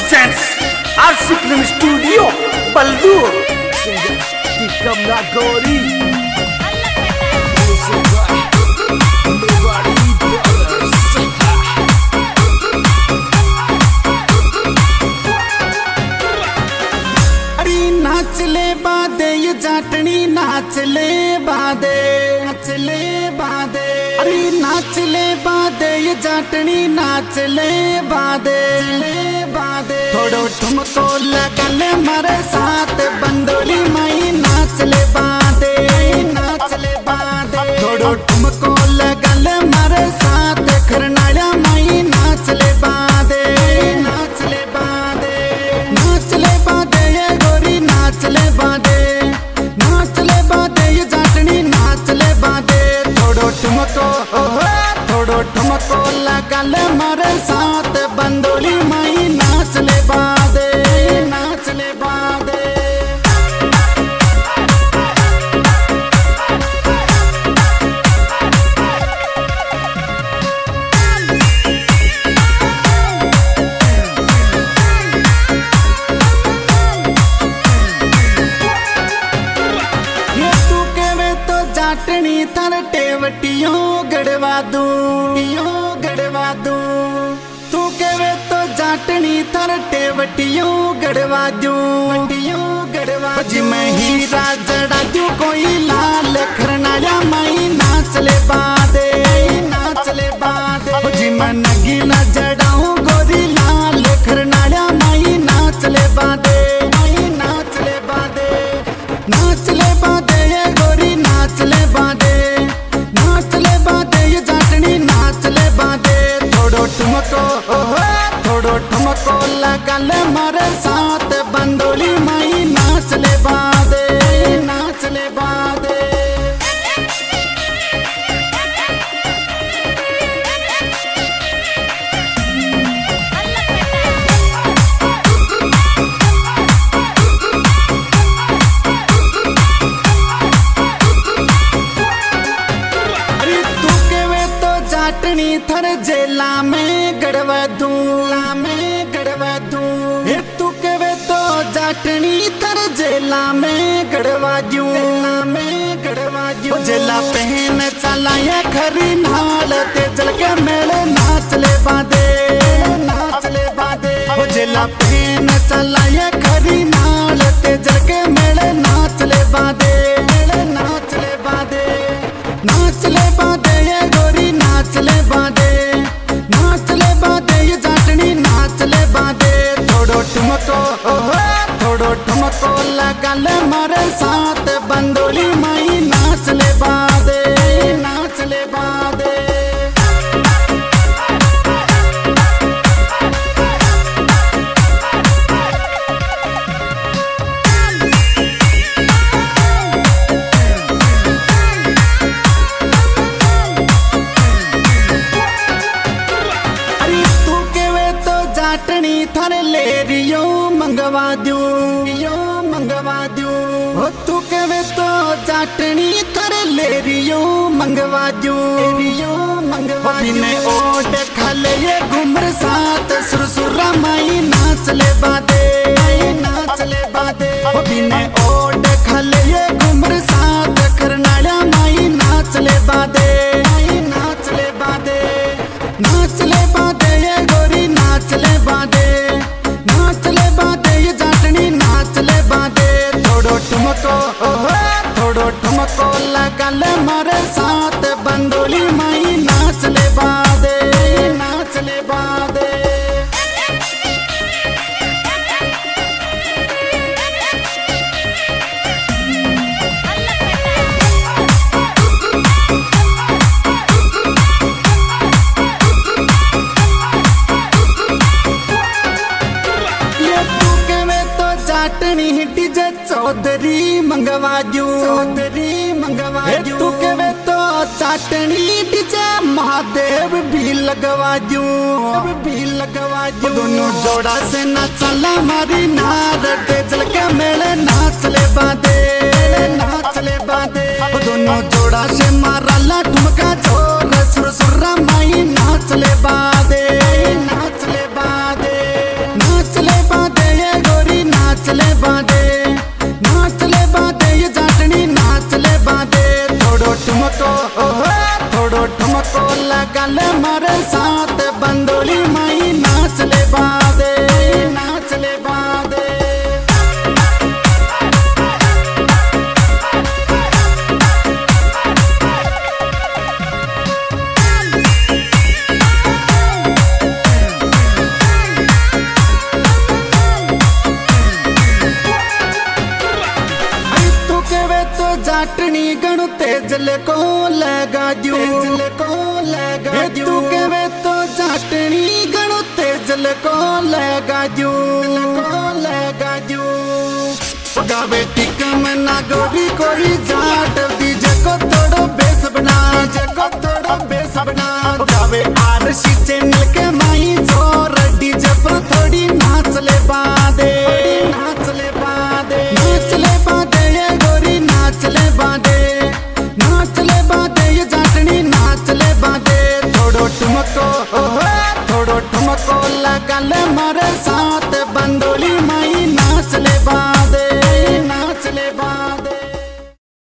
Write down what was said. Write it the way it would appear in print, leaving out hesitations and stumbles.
presents RC Film Studio, Baldur. Kamla Gori. नाचले बादे ये जाटनी नाचले बादे नाचले बादे अरे नाचले बादे ये जाटनी नाचले बादे बादे थोड़ो ठुमको लगल मारे साथ बंदोली मई नाचले बादे थोड़ो ठुमको लगल मारे साथ खरनाया मई नाचले बादे नाचले बादे ये गोरी नाचले बादे ये जाटनी नाचले बादे थोड़ो ठुमको लगल मारे साथ बंदोली मई नाचले बादे नाचले बादे जाटनी थर टेवटियों गड़वा दूं तू कहवे तो जाटनी थर टेवटियों गड़वा दूं जी मैं हीरा जड़ा दूं कोई लाल खरनाया मई नाचले बादे जी मैं नगीना जड़ाऊं गोरी लाल खरनाया मई नाचले बादे ये गोरी नाचले बादे ये जाटनी नाचले बादे थोड़ो ठुमको लगल मारे साथ बंदोली मई नाचले बादे जाटनी थर जेला में गड़वा दूं तू कहवे तो जाटनी थर जेला में गड़वा दूं जेला पहन चलाया खरी नाल ते जल के मेले नाचले बादे जेला पहन चलाया खरी नाल ते जल के मेले नाचले बादे ये गोरी नाचले बादे ये जाटनी नाचले बादे थोड़ो ठुमको लगल मारे साथ बंदोली मई नाचले बादे जाटनी थर ले रियो मंगवा दूं तू कहवे तो जाटनी थर ले रियो मंगवा दूं बिने ओट खले ये घुमर साथ सुरसुरा मई नाचले बादे बिने ओट खले ये घुमर साथ खरनाया मई नाचले बादे ये गोरी नाचले बादे ये जाटनी नाचले बादे थोड़ो ठुमको लगल मारे साथ बंदोली मई नाचले बादे जाटनी डीजे चौधरी मंगवा दूं तू कहवे तो जाटनी डीजे महादेव भी लगवा दूं दोनों जोड़ा से नाचला मारी नार जल के मेले नाचले बादे दोनों जोड़ा से मारा ठुमका जोर सुरसुरा मई नाचले बादे नाचले नाच ले बादे, नाच ले बादे ये जाटनी नाच ले बादे। थोड़ो ठुमको थोड़ो ठुमको लगा ले मारे साथ बंदोली माई नाच ले बादे, नाच ले बादे। जाटनी गणु तेजल को लगा दू, तू के वे तो जाटनी गणु तेजल को लगा दू, गावे टिकम ना गोरी कोई जाट बीजे को तोड़ो बेस बना, जको तोड़ो बेस बना। गावे आरसी चैनल के माई जोर डीजे पर थोड़ी नाच ले बादे, नाच ले बादे, नाच ले बादे ये गोरी नाच ले बादे, नाच ले बादे ये जाटनी नाच ले बादे। थोड़ो ठुमको लगा ले